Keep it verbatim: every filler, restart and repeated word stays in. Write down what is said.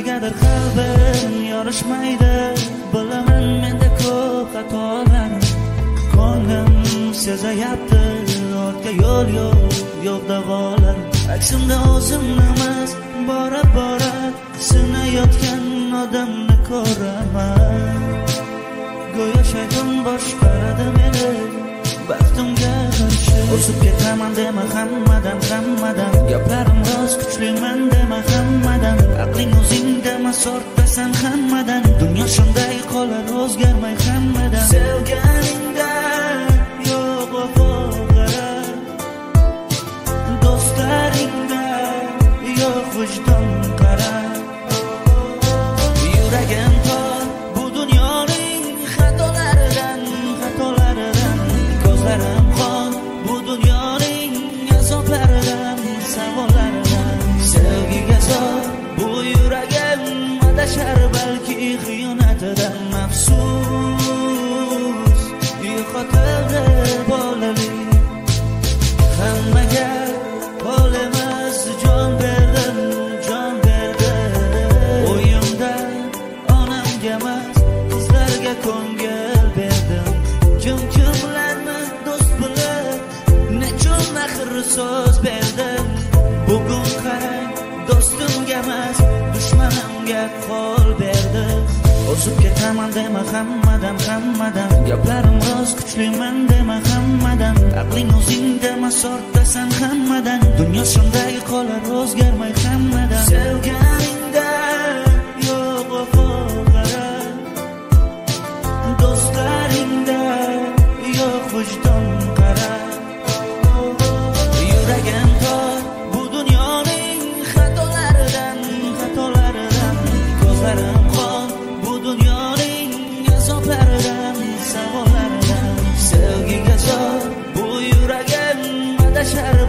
negadir qalbim yorishmaydi. Bilaman menda ko'p xatolar, ko'nglim sezayapti ortga yo'l yo'q, yo'q davolar. Aksimda o'zimni emas, bora bora sinayotgan odamni ko'raman. Go'yo shayton boshqaradi meni baxtimga qarshi. O'sib ketaman dema hammadan, hammadan gaplarim rost kuchliman dema hammadan. Aqling o'zingda emas, ortasan hammadan. Dunyo shunday qolar, o'zgarmay hammadan. Sevganingda yo'q vafo qara, do'stlaringda yo'q vijdon qara. Yuragim tor bu dunyoning xatolaridan, xatolaridan. Ko'zlarim qon bu dunyoning azoblaridan, savollaridan. Sevgiga zor bu yuragim adashar balki xiyonatidan. Afsus yo'qotildi bolalik, hammaga pol emas jon berdim, jon berdim. O'yimda onamga emas qizlarga ko'ngil berdim. Kim kimlarni do'st bilib nechun axir so'z berdim. Bugun qarang do'stimga emas dushmanimga qo'l berdim. O'zib ketaman dema hammadan, hammadan gaplarim rost kuchliman dema hammadan. Aqling o'zingda emas, ortasan hammadan. Dunyo shunday qolar, o'zgarmay hammadan. Sevganingda yo'q vafo qara, do'stlaringda yo'q vijdon qara. Yuragim tor bu dunyoning xatolaridan, xatolaridan. Ko'zlarim qon bu dunyoning azoblaridan, savollaridan. Sevgiga zor bu yuragim adashar